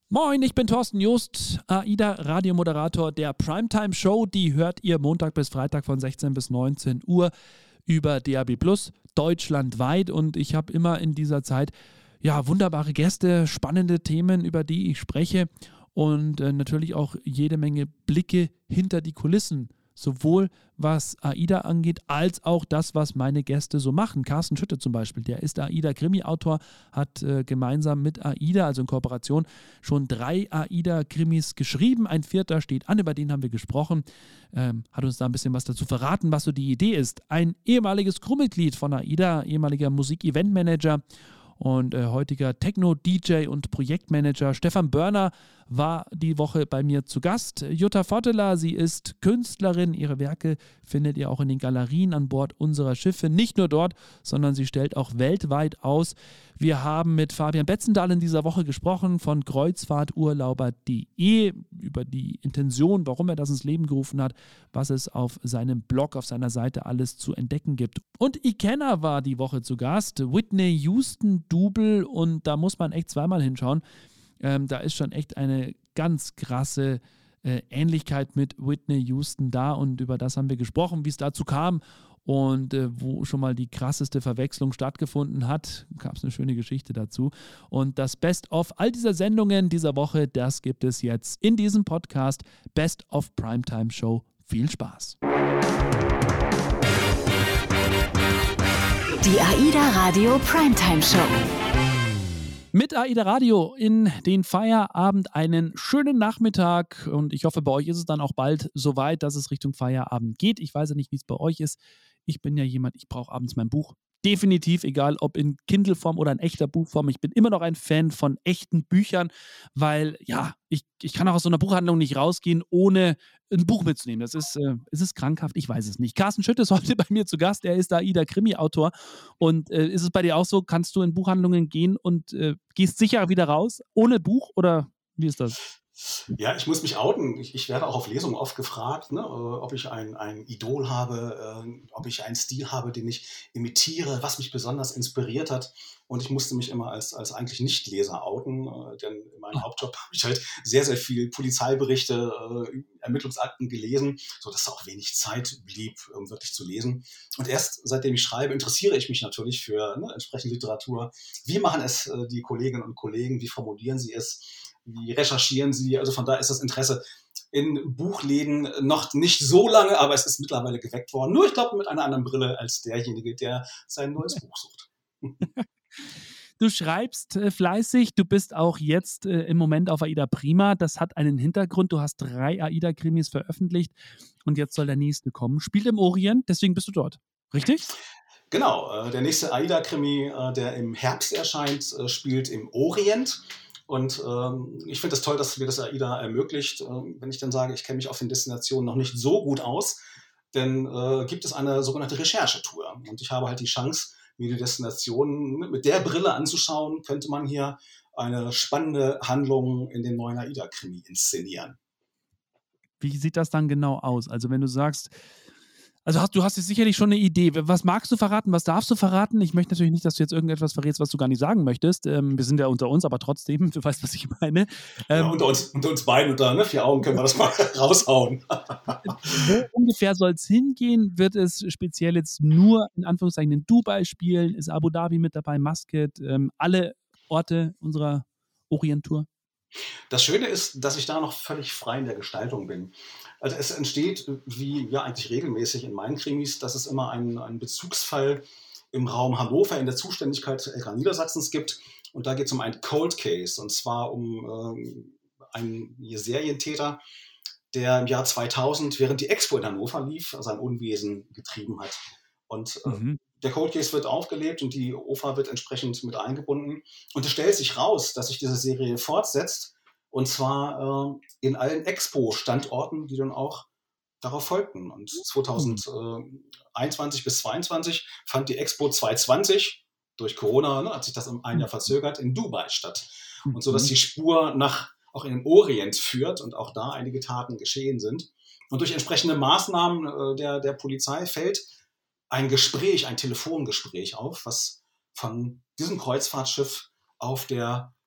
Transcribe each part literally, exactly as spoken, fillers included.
Moin, ich bin Thorsten Joost, AIDA-Radiomoderator der Primetime-Show. Die hört ihr Montag bis Freitag von sechzehn bis neunzehn Uhr über D A B plus, deutschlandweit. Und ich habe immer in dieser Zeit ja, wunderbare Gäste, spannende Themen, über die ich spreche. Und äh, natürlich auch jede Menge Blicke hinter die Kulissen. Sowohl was AIDA angeht, als auch das, was meine Gäste so machen. Carsten Schütte zum Beispiel, der ist AIDA-Krimi-Autor, hat äh, gemeinsam mit AIDA, also in Kooperation, schon drei AIDA-Krimis geschrieben. Ein vierter steht an, über den haben wir gesprochen. Ähm, hat uns da ein bisschen was dazu verraten, was so die Idee ist. Ein ehemaliges Crewmitglied von AIDA, ehemaliger Musik-Event-Manager und äh, heutiger Techno-D J und Projektmanager Stefan Börner war die Woche bei mir zu Gast. Jutta Votteler, sie ist Künstlerin. Ihre Werke findet ihr auch in den Galerien an Bord unserer Schiffe. Nicht nur dort, sondern sie stellt auch weltweit aus. Wir haben mit Fabian Betzendahl in dieser Woche gesprochen von kreuzfahrturlauber punkt de über die Intention, warum er das ins Leben gerufen hat, was es auf seinem Blog, auf seiner Seite alles zu entdecken gibt. Und Ikenna war die Woche zu Gast. Whitney Houston Double, und da muss man echt zweimal hinschauen. Ähm, da ist schon echt eine ganz krasse äh, Ähnlichkeit mit Whitney Houston da, und über das haben wir gesprochen, wie es dazu kam und äh, wo schon mal die krasseste Verwechslung stattgefunden hat. Gab es eine schöne Geschichte dazu. Und das Best-of all dieser Sendungen dieser Woche, das gibt es jetzt in diesem Podcast Best of Primetime Show. Viel Spaß! Die AIDA Radio Primetime Show. Mit AIDA Radio in den Feierabend einen schönen Nachmittag, und ich hoffe, bei euch ist es dann auch bald soweit, dass es Richtung Feierabend geht. Ich weiß ja nicht, wie es bei euch ist. Ich bin ja jemand, ich brauche abends mein Buch. Definitiv, egal ob in Kindle-Form oder in echter Buchform. Ich bin immer noch ein Fan von echten Büchern, weil ja, ich, ich kann auch aus so einer Buchhandlung nicht rausgehen, ohne ein Buch mitzunehmen. Das ist, äh, ist es krankhaft? Ich weiß es nicht. Carsten Schütte ist heute bei mir zu Gast. Er ist AIDA-Krimi-Autor. Und äh, ist es bei dir auch so, kannst du in Buchhandlungen gehen und äh, gehst sicher wieder raus, ohne Buch, oder wie ist das? Ja, ich muss mich outen. Ich, ich werde auch auf Lesungen oft gefragt, ne, äh, ob ich ein, ein Idol habe, äh, ob ich einen Stil habe, den ich imitiere, was mich besonders inspiriert hat. Und ich musste mich immer als, als eigentlich Nichtleser outen, äh, denn in meinem Hauptjob habe ich halt sehr, sehr viel Polizeiberichte, äh, Ermittlungsakten gelesen, sodass da auch wenig Zeit blieb, um wirklich zu lesen. Und erst seitdem ich schreibe, interessiere ich mich natürlich für ne, entsprechende Literatur. Wie machen es äh, die Kolleginnen und Kollegen? Wie formulieren sie es? Wie recherchieren sie? Also von da ist das Interesse in Buchläden noch nicht so lange, aber es ist mittlerweile geweckt worden. Nur ich glaube mit einer anderen Brille als derjenige, der sein neues Buch sucht. Du schreibst äh, fleißig, du bist auch jetzt äh, im Moment auf AIDA Prima. Das hat einen Hintergrund. Du hast drei AIDA-Krimis veröffentlicht und jetzt soll der nächste kommen. Spielt im Orient, deswegen bist du dort. Richtig? Genau, äh, der nächste AIDA-Krimi, äh, der im Herbst erscheint, äh, spielt im Orient. Und ähm, ich finde es das toll, dass mir das AIDA ermöglicht, äh, wenn ich dann sage, ich kenne mich auf den Destinationen noch nicht so gut aus, denn äh, gibt es eine sogenannte Recherchetour. Und ich habe halt die Chance, mir die Destinationen mit der Brille anzuschauen, könnte man hier eine spannende Handlung in dem neuen AIDA-Krimi inszenieren. Wie sieht das dann genau aus? Also wenn du sagst, also hast, du hast jetzt sicherlich schon eine Idee. Was magst du verraten? Was darfst du verraten? Ich möchte natürlich nicht, dass du jetzt irgendetwas verrätst, was du gar nicht sagen möchtest. Ähm, wir sind ja unter uns, aber trotzdem, du weißt, was ich meine. Ähm, ja, unter, uns, unter uns beiden, unter ne, vier Augen können wir das mal raushauen. Wo ungefähr soll es hingehen? Wird es speziell jetzt nur in Anführungszeichen in Dubai spielen? Ist Abu Dhabi mit dabei, Muscat, ähm, alle Orte unserer Orienttour? Das Schöne ist, dass ich da noch völlig frei in der Gestaltung bin. Also es entsteht, wie ja eigentlich regelmäßig in meinen Krimis, dass es immer einen, einen Bezugsfall im Raum Hannover in der Zuständigkeit L K Niedersachsens gibt. Und da geht es um einen Cold Case, und zwar um ähm, einen Serientäter, der im Jahr zweitausend, während die Expo in Hannover lief, sein Unwesen getrieben hat. Und äh, mhm. der Cold Case wird aufgelebt und die O F A wird entsprechend mit eingebunden. Und es stellt sich raus, dass sich diese Serie fortsetzt, und zwar äh, in allen Expo-Standorten, die dann auch darauf folgten. Und zweitausendeinundzwanzig bis zweiundzwanzig fand die Expo zweitausendzwanzig durch Corona, ne, hat sich das um ein Jahr verzögert, in Dubai statt. Und so, dass die Spur nach auch in den Orient führt und auch da einige Taten geschehen sind. Und durch entsprechende Maßnahmen äh, der, der Polizei fällt ein Gespräch, ein Telefongespräch auf, was von diesem Kreuzfahrtschiff auf der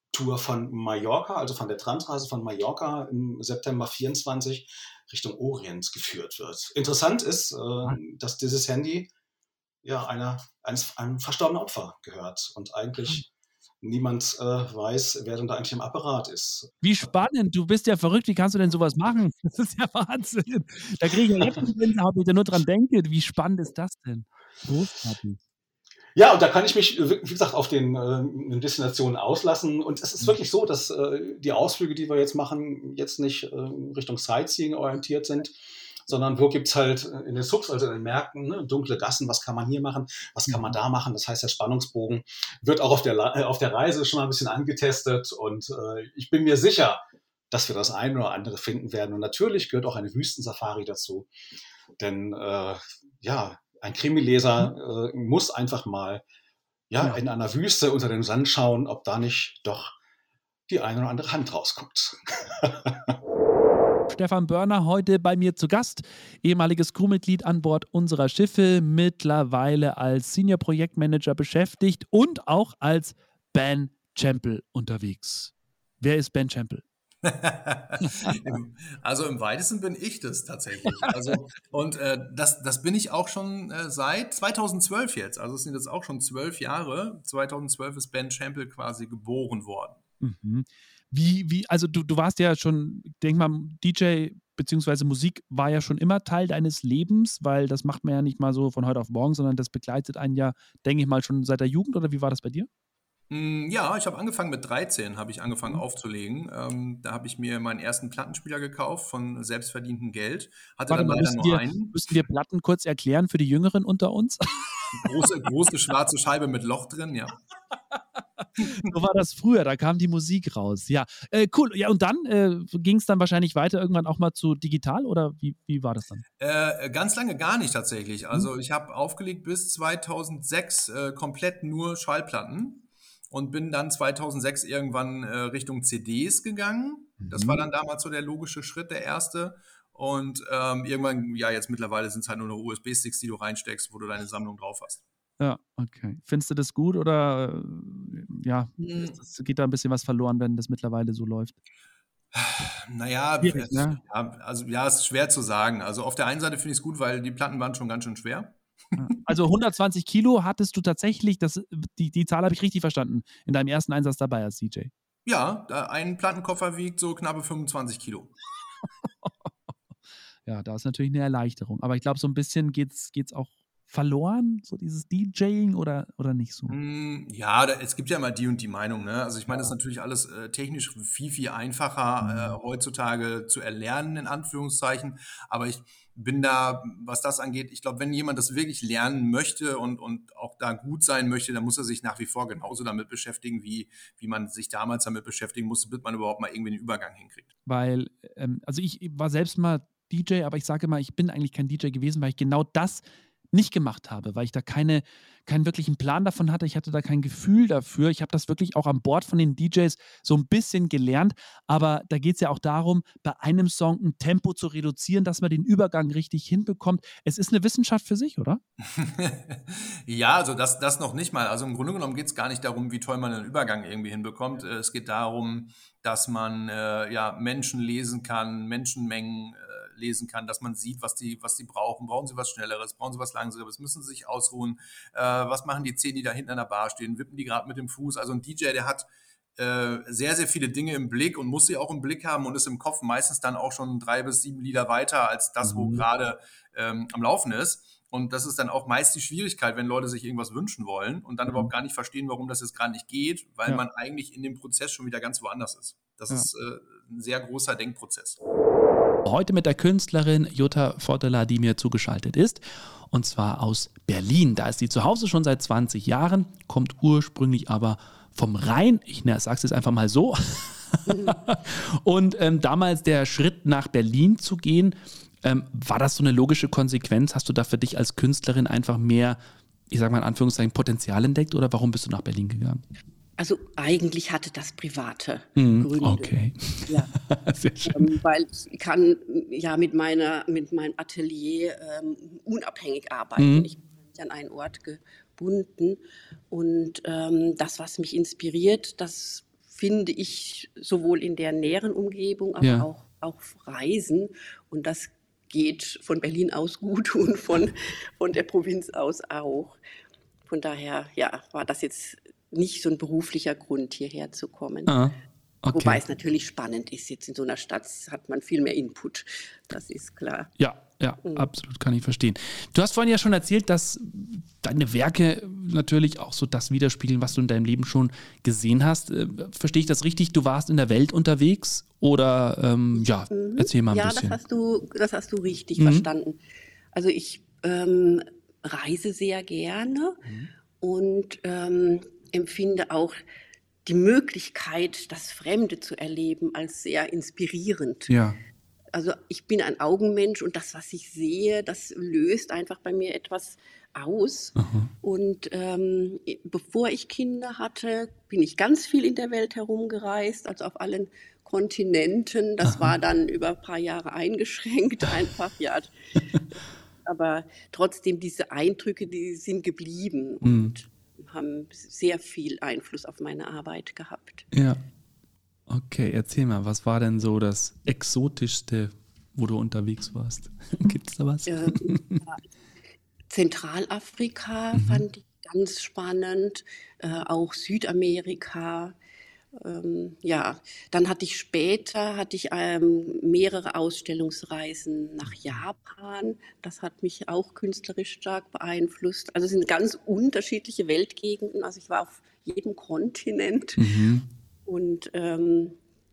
Tour von Mallorca, also von der Transreise von Mallorca im September vierundzwanzig Richtung Orient geführt wird. Interessant ist, äh, dass dieses Handy ja einer, eines, einem verstorbenen Opfer gehört und eigentlich niemand äh, weiß, wer denn da eigentlich im Apparat ist. Wie spannend, du bist ja verrückt, wie kannst du denn sowas machen? Das ist ja Wahnsinn. Da kriege ich ja jetzt schon Gänsehaut, wenn ich da nur dran denke. Wie spannend ist das denn? Großartig. Ja, und da kann ich mich, wie gesagt, auf den äh, Destinationen auslassen. Und es ist wirklich so, dass äh, die Ausflüge, die wir jetzt machen, jetzt nicht äh, Richtung Sightseeing orientiert sind, sondern wo gibt es halt in den Subs, also in den Märkten, ne, dunkle Gassen, was kann man hier machen, was kann man da machen. Das heißt, der Spannungsbogen wird auch auf der, äh, auf der Reise schon mal ein bisschen angetestet. Und äh, ich bin mir sicher, dass wir das eine oder andere finden werden. Und natürlich gehört auch eine Wüstensafari dazu. Denn äh, ja, ein Krimileser äh, muss einfach mal ja, ja in einer Wüste unter dem Sand schauen, ob da nicht doch die eine oder andere Hand rauskommt. Stefan Börner heute bei mir zu Gast, ehemaliges Crewmitglied an Bord unserer Schiffe, mittlerweile als Senior Projektmanager beschäftigt und auch als Ben Champel unterwegs. Wer ist Ben Champel? Also im weitesten bin ich das tatsächlich. Also, und äh, das, das bin ich auch schon äh, seit zweitausendzwölf jetzt. Also es sind jetzt auch schon zwölf Jahre. zweitausendzwölf ist Ben Champel quasi geboren worden. Mhm. Wie, wie, also du, du warst ja schon, ich denke mal, D J beziehungsweise Musik war ja schon immer Teil deines Lebens, weil das macht man ja nicht mal so von heute auf morgen, sondern das begleitet einen ja, denke ich mal, schon seit der Jugend, oder wie war das bei dir? Ja, ich habe angefangen mit dreizehn, habe ich angefangen mhm. aufzulegen. Ähm, da habe ich mir meinen ersten Plattenspieler gekauft von selbstverdientem Geld. Hatte Warte dann mal, leider müssen nur wir, einen. Müssen wir Platten kurz erklären für die Jüngeren unter uns? Große, große schwarze Scheibe mit Loch drin, ja. So war das früher, da kam die Musik raus. Ja, äh, cool. Ja, und dann äh, ging es dann wahrscheinlich weiter irgendwann auch mal zu digital, oder wie, wie war das dann? Äh, ganz lange gar nicht tatsächlich. Also ich habe aufgelegt bis zweitausendsechs äh, komplett nur Schallplatten. Und bin dann zweitausendsechs irgendwann äh, Richtung C Ds gegangen. Das war dann damals so der logische Schritt, der erste. Und ähm, irgendwann, ja, jetzt mittlerweile sind es halt nur noch U S B-Sticks, die du reinsteckst, wo du deine Sammlung drauf hast. Ja, okay. Findest du das gut oder äh, ja, hm. das, geht da ein bisschen was verloren, wenn das mittlerweile so läuft? Naja, Schwierig, es, ne? ja, also ja, es ist schwer zu sagen. Also auf der einen Seite finde ich es gut, weil die Platten waren schon ganz schön schwer. Also hundertzwanzig Kilo hattest du tatsächlich, das, die, die Zahl habe ich richtig verstanden, in deinem ersten Einsatz dabei als D J. Ja, ein Plattenkoffer wiegt so knappe fünfundzwanzig Kilo. Ja, da ist natürlich eine Erleichterung. Aber ich glaube, so ein bisschen geht's, geht's auch verloren, so dieses DJing, oder, oder nicht so? Ja, da, es gibt ja immer die und die Meinung. Ne? Also ich meine, das ist natürlich alles äh, technisch viel, viel einfacher äh, heutzutage zu erlernen, in Anführungszeichen. Aber ich bin da, was das angeht, ich glaube, wenn jemand das wirklich lernen möchte und, und auch da gut sein möchte, dann muss er sich nach wie vor genauso damit beschäftigen, wie, wie man sich damals damit beschäftigen musste, bis man überhaupt mal irgendwie den Übergang hinkriegt. Weil, ähm, also ich war selbst mal D J, aber ich sage immer, ich bin eigentlich kein D J gewesen, weil ich genau das nicht gemacht habe, weil ich da keine, keinen wirklichen Plan davon hatte. Ich hatte da kein Gefühl dafür. Ich habe das wirklich auch an Bord von den D Js so ein bisschen gelernt, aber da geht es ja auch darum, bei einem Song ein Tempo zu reduzieren, dass man den Übergang richtig hinbekommt. Es ist eine Wissenschaft für sich, oder? Ja, also das, das noch nicht mal. Also im Grunde genommen geht es gar nicht darum, wie toll man einen Übergang irgendwie hinbekommt. Es geht darum, dass man äh, ja, Menschen lesen kann, Menschenmengen äh, lesen kann, dass man sieht, was die, was die brauchen. Brauchen sie was Schnelleres? Brauchen sie was Langsameres? Müssen sie sich ausruhen? Äh, was machen die zehn, die da hinten an der Bar stehen? Wippen die gerade mit dem Fuß? Also ein D J, der hat äh, sehr, sehr viele Dinge im Blick und muss sie auch im Blick haben und ist im Kopf meistens dann auch schon drei bis sieben Lieder weiter als das, wo mhm. gerade ähm, am Laufen ist. Und das ist dann auch meist die Schwierigkeit, wenn Leute sich irgendwas wünschen wollen und dann mhm. überhaupt gar nicht verstehen, warum das jetzt gerade nicht geht, weil ja. man eigentlich in dem Prozess schon wieder ganz woanders ist. Das ja. ist äh, ein sehr großer Denkprozess. Heute mit der Künstlerin Jutta Votela, die mir zugeschaltet ist, und zwar aus Berlin. Da ist sie zu Hause schon seit zwanzig Jahren, kommt ursprünglich aber vom Rhein. Ich ne, sag's jetzt einfach mal so. Und ähm, damals der Schritt nach Berlin zu gehen, Ähm, war das so eine logische Konsequenz? Hast du da für dich als Künstlerin einfach mehr, ich sag mal in Anführungszeichen, Potenzial entdeckt, oder warum bist du nach Berlin gegangen? Also eigentlich hatte das private mm, Gründe. Okay. Ja. Sehr schön. Ähm, weil ich kann ja mit, meiner, mit meinem Atelier ähm, unabhängig arbeiten. Mm. Ich bin nicht an einen Ort gebunden. Und ähm, das, was mich inspiriert, das finde ich sowohl in der näheren Umgebung, aber Ja. auch, auch Reisen. Und das geht von Berlin aus gut und von, von der Provinz aus auch. Von daher, ja, war das jetzt nicht so ein beruflicher Grund, hierher zu kommen. Ah, okay. Wobei es natürlich spannend ist. Jetzt in so einer Stadt hat man viel mehr Input. Das ist klar. Ja, ja, absolut, kann ich verstehen. Du hast vorhin ja schon erzählt, dass deine Werke natürlich auch so das widerspiegeln, was du in deinem Leben schon gesehen hast. Äh, Verstehe ich das richtig? Du warst in der Welt unterwegs oder ähm, ja, erzähl mal ein Ja, bisschen. das hast du, das hast du richtig Mhm. verstanden. Also ich ähm, reise sehr gerne und ähm, empfinde auch die Möglichkeit, das Fremde zu erleben, als sehr inspirierend. Ja, Also ich bin ein Augenmensch und das, was ich sehe, das löst einfach bei mir etwas aus. Und ähm, bevor ich Kinder hatte, bin ich ganz viel in der Welt herumgereist, also auf allen Kontinenten. Das war dann über ein paar Jahre eingeschränkt, einfach, ja. Aber trotzdem, diese Eindrücke, die sind geblieben und haben sehr viel Einfluss auf meine Arbeit gehabt. ja. Okay, erzähl mal, was war denn so das Exotischste, wo du unterwegs warst? Gibt es da was? Ähm, ja, Zentralafrika fand ich ganz spannend, äh, auch Südamerika. Ähm, ja, dann hatte ich später hatte ich ähm, mehrere Ausstellungsreisen nach Japan. Das hat mich auch künstlerisch stark beeinflusst. Also es sind ganz unterschiedliche Weltgegenden. Also ich war auf jedem Kontinent Mhm. und ähm,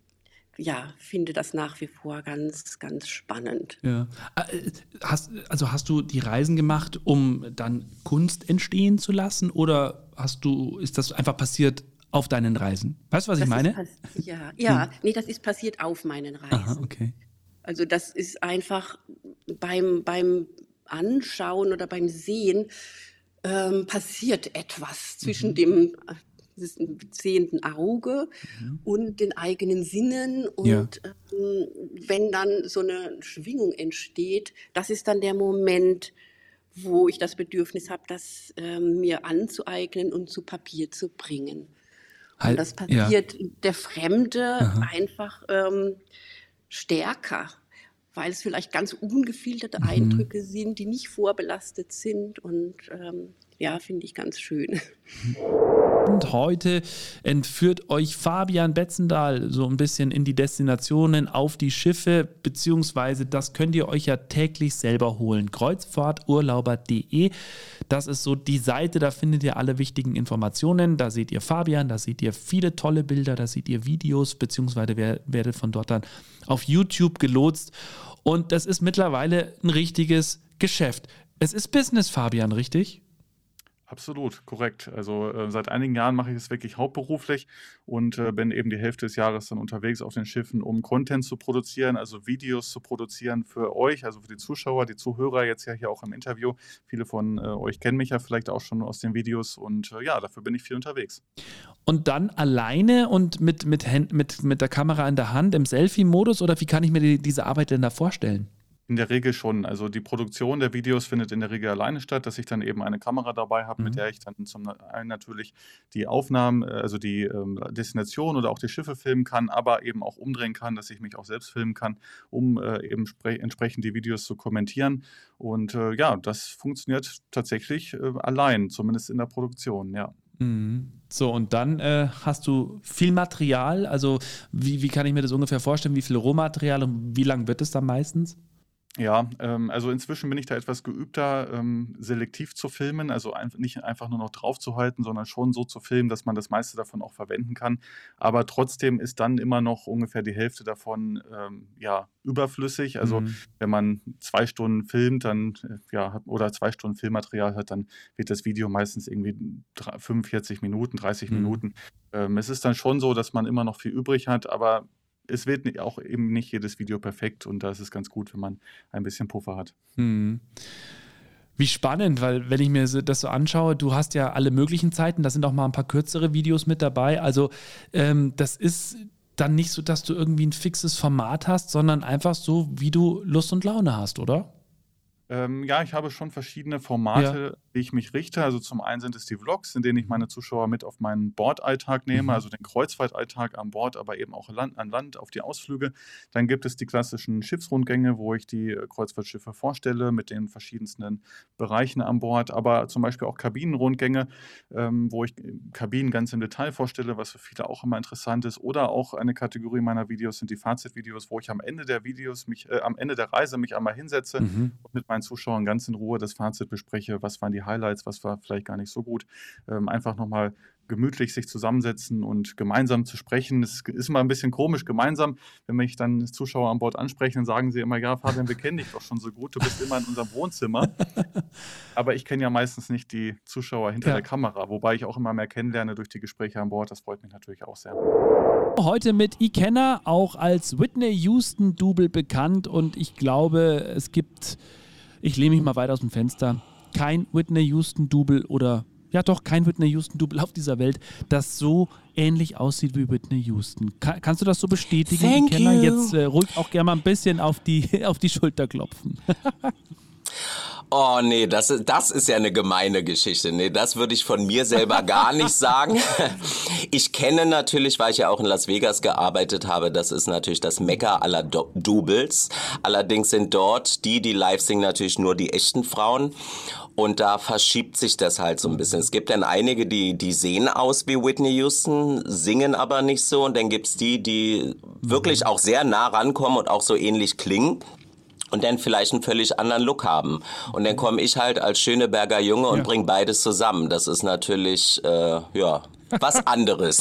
ja, finde das nach wie vor ganz, ganz spannend. Ja. Äh, Hast, also hast du die Reisen gemacht, um dann Kunst entstehen zu lassen, oder hast du, ist das einfach passiert auf deinen Reisen? Weißt du, was ich Das meine? ist pass- ja, ja, nee, das ist passiert auf meinen Reisen. Aha, okay. Also das ist einfach beim, beim Anschauen oder beim Sehen ähm, passiert etwas zwischen dem äh, dieses sehenden Auge und den eigenen Sinnen. Und Ja. ähm, wenn dann so eine Schwingung entsteht, das ist dann der Moment, wo ich das Bedürfnis habe, das ähm, mir anzueignen und zu Papier zu bringen. Halt, Und das ja. passiert der Fremde einfach ähm, stärker, weil es vielleicht ganz ungefilterte Eindrücke sind, die nicht vorbelastet sind. Und ähm, ja, finde ich ganz schön. Und heute entführt euch Fabian Betzendahl so ein bisschen in die Destinationen, auf die Schiffe, beziehungsweise das könnt ihr euch ja täglich selber holen. kreuzfahrturlauber punkt de, das ist so die Seite, da findet ihr alle wichtigen Informationen. Da seht ihr Fabian, da seht ihr viele tolle Bilder, da seht ihr Videos, beziehungsweise wer- werdet von dort dann auf YouTube gelotst. Und das ist mittlerweile ein richtiges Geschäft. Es ist Business, Fabian, richtig? Absolut, korrekt. Also äh, seit einigen Jahren mache ich es wirklich hauptberuflich und äh, bin eben die Hälfte des Jahres dann unterwegs auf den Schiffen, um Content zu produzieren, also Videos zu produzieren für euch, also für die Zuschauer, die Zuhörer jetzt ja hier auch im Interview. Viele von äh, euch kennen mich ja vielleicht auch schon aus den Videos und äh, ja, dafür bin ich viel unterwegs. Und dann alleine und mit, mit, Hand, mit, mit der Kamera in der Hand im Selfie-Modus, oder wie kann ich mir die, diese Arbeit denn da vorstellen? In der Regel schon. Also die Produktion der Videos findet in der Regel alleine statt, dass ich dann eben eine Kamera dabei habe, mit der ich dann zum einen natürlich die Aufnahmen, äh, also die ähm, Destination oder auch die Schiffe filmen kann, aber eben auch umdrehen kann, dass ich mich auch selbst filmen kann, um äh, eben spre- entsprechend die Videos zu kommentieren. Und äh, ja, das funktioniert tatsächlich äh, allein, zumindest in der Produktion, ja. Mhm. So, und dann äh, hast du viel Material. Also wie, wie kann ich mir das ungefähr vorstellen? Wie viel Rohmaterial und wie lang wird es dann meistens? Ja, ähm, also inzwischen bin ich da etwas geübter, ähm, selektiv zu filmen, also ein, nicht einfach nur noch drauf zu halten, sondern schon so zu filmen, dass man das meiste davon auch verwenden kann. Aber trotzdem ist dann immer noch ungefähr die Hälfte davon ähm, ja, überflüssig. Also Mhm. wenn man zwei Stunden filmt, dann äh, ja, hat, oder zwei Stunden Filmmaterial hat, dann wird das Video meistens irgendwie dr- fünfundvierzig Minuten, dreißig Mhm. Minuten. Ähm, es ist dann schon so, dass man immer noch viel übrig hat, aber es wird ni- auch eben nicht jedes Video perfekt und da ist es ganz gut, wenn man ein bisschen Puffer hat. Mhm. Wie spannend, weil wenn ich mir so- das so anschaue, du hast ja alle möglichen Zeiten, da sind auch mal ein paar kürzere Videos mit dabei. Also ähm, das ist dann nicht so, dass du irgendwie ein fixes Format hast, sondern einfach so, wie du Lust und Laune hast, oder? Ähm, ja, ich habe schon verschiedene Formate, Ja. wie ich mich richte. Also zum einen sind es die Vlogs, in denen ich meine Zuschauer mit auf meinen Bordalltag nehme, Mhm. also den Kreuzfahrtalltag an Bord, aber eben auch Land, an Land auf die Ausflüge. Dann gibt es die klassischen Schiffsrundgänge, wo ich die äh, Kreuzfahrtschiffe vorstelle mit den verschiedensten Bereichen an Bord, aber zum Beispiel auch Kabinenrundgänge, ähm, wo ich äh, Kabinen ganz im Detail vorstelle, was für viele auch immer interessant ist. Oder auch eine Kategorie meiner Videos sind die Fazitvideos, wo ich am Ende der Videos mich, äh, am Ende der Reise mich einmal hinsetze Mhm. und mit meinen Zuschauern ganz in Ruhe das Fazit bespreche, was waren die Highlights, was war vielleicht gar nicht so gut. Ähm, einfach nochmal gemütlich sich zusammensetzen und gemeinsam zu sprechen. Es ist immer ein bisschen komisch gemeinsam, wenn mich dann Zuschauer an Bord ansprechen, dann sagen sie immer, ja Fabian, wir kennen dich doch schon so gut, du bist immer in unserem Wohnzimmer. Aber ich kenne ja meistens nicht die Zuschauer hinter Ja. der Kamera, wobei ich auch immer mehr kennenlerne durch die Gespräche an Bord. Das freut mich natürlich auch sehr. Heute mit Ikenna, auch als Whitney Houston-Double bekannt. Und ich glaube, es gibt, ich lehne mich mal weit aus dem Fenster, kein Whitney Houston-Double oder, ja doch, kein Whitney Houston-Double auf dieser Welt, das so ähnlich aussieht wie Whitney Houston. Ka- kannst du das so bestätigen, Thank Ikenna? you. Jetzt äh, ruhig auch gerne mal ein bisschen auf die, auf die Schulter klopfen. Oh nee, das ist, das ist ja eine gemeine Geschichte. Nee, das würde ich von mir selber gar nicht sagen. Ich kenne natürlich, weil ich ja auch in Las Vegas gearbeitet habe, das ist natürlich das Mekka aller Do- Doubles. Allerdings sind dort die, die live singen, natürlich nur die echten Frauen. Und da verschiebt sich das halt so ein bisschen. Es gibt dann einige, die, die sehen aus wie Whitney Houston, singen aber nicht so. Und dann gibt's die, die wirklich auch sehr nah rankommen und auch so ähnlich klingen. Und dann vielleicht einen völlig anderen Look haben. Und dann komme ich halt als Schöneberger Junge und Ja. bringe beides zusammen. Das ist natürlich, äh, ja, was anderes.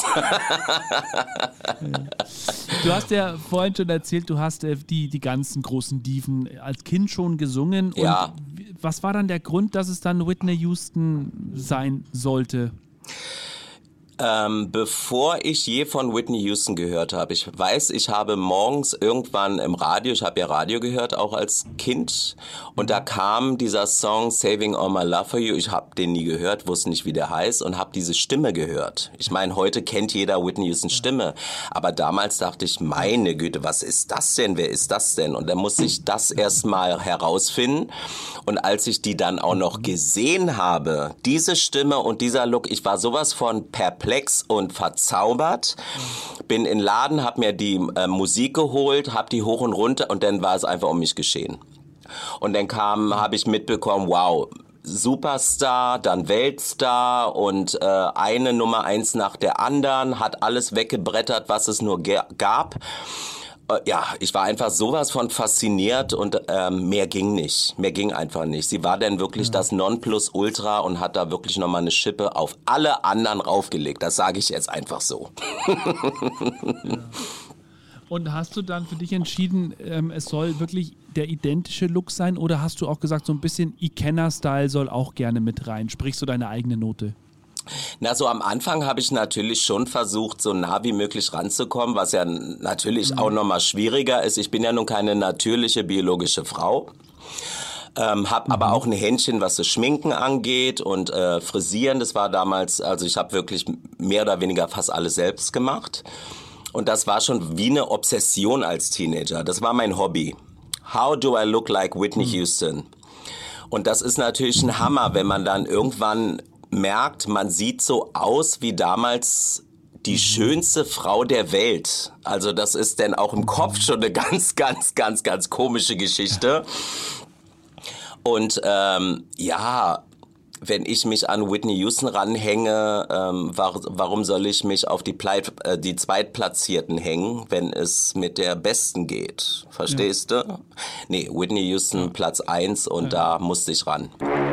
Du hast ja vorhin schon erzählt, du hast äh, die, die ganzen großen Diven als Kind schon gesungen. Und Ja. wie- was war dann der Grund, dass es dann Whitney Houston sein sollte? Ähm, bevor ich je von Whitney Houston gehört habe, ich weiß, ich habe morgens irgendwann im Radio, ich habe ja Radio gehört, auch als Kind, und da kam dieser Song Saving All My Love For You, ich habe den nie gehört, wusste nicht, wie der heißt, und habe diese Stimme gehört. Ich meine, heute kennt jeder Whitney Houstons Stimme, aber damals dachte ich, meine Güte, was ist das denn, wer ist das denn? Und dann musste ich das erstmal herausfinden, und als ich die dann auch noch gesehen habe, diese Stimme und dieser Look, ich war sowas von perplex und verzaubert, bin in den Laden, hab mir die äh, Musik geholt, hab die hoch und runter, und dann war es einfach um mich geschehen. Und dann kam, habe ich mitbekommen, wow, Superstar, dann Weltstar und äh, eine Nummer eins nach der anderen, hat alles weggebrettert, was es nur ge- gab. Äh, Ja, ich war einfach sowas von fasziniert, und ähm, mehr ging nicht. Mehr ging einfach nicht. Sie war dann wirklich das Nonplusultra und hat da wirklich nochmal eine Schippe auf alle anderen raufgelegt. Das sage ich jetzt einfach so. Und hast du dann für dich entschieden, ähm, es soll wirklich der identische Look sein, oder hast du auch gesagt, so ein bisschen Ikenna-Style soll auch gerne mit rein? Sprichst du deine eigene Note? Na, so am Anfang habe ich natürlich schon versucht, so nah wie möglich ranzukommen, was ja natürlich auch nochmal schwieriger ist. Ich bin ja nun keine natürliche biologische Frau. Ähm, hab aber auch ein Händchen, was das Schminken angeht und äh, Frisieren. Das war damals, also ich habe wirklich mehr oder weniger fast alles selbst gemacht. Und das war schon wie eine Obsession als Teenager. Das war mein Hobby. How do I look like Whitney Houston? Und das ist natürlich ein Hammer, wenn man dann irgendwann merkt, man sieht so aus wie damals die schönste Frau der Welt. Also das ist dann auch im Kopf schon eine ganz, ganz, ganz, ganz komische Geschichte. Und ähm, ja, wenn ich mich an Whitney Houston ranhänge, ähm, war, warum soll ich mich auf die, Pleit, äh, die Zweitplatzierten hängen, wenn es mit der Besten geht? Verstehst ja. du? Nee, Whitney Houston ja. Platz eins, und ja. da musste ich ran.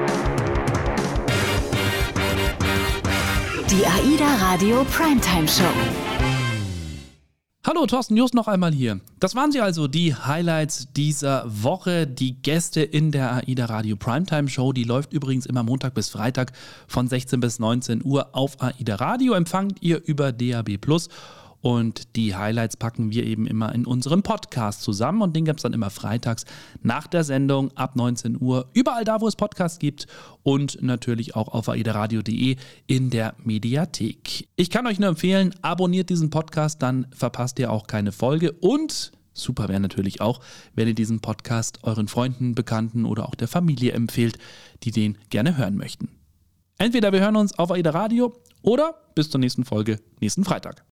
Die AIDA Radio Primetime Show. Hallo, Thorsten Just noch einmal hier. Das waren sie also, die Highlights dieser Woche, die Gäste in der AIDA Radio Primetime Show. Die läuft übrigens immer Montag bis Freitag von sechzehn bis neunzehn Uhr auf AIDA Radio. Empfangt ihr über D A B plus. Und die Highlights packen wir eben immer in unserem Podcast zusammen. Und den gibt es dann immer freitags nach der Sendung ab neunzehn Uhr. Überall da, wo es Podcasts gibt. Und natürlich auch auf aidaradio punkt de in der Mediathek. Ich kann euch nur empfehlen, abonniert diesen Podcast, dann verpasst ihr auch keine Folge. Und Super wäre natürlich auch, wenn ihr diesen Podcast euren Freunden, Bekannten oder auch der Familie empfehlt, die den gerne hören möchten. Entweder wir hören uns auf AIDA Radio oder bis zur nächsten Folge nächsten Freitag.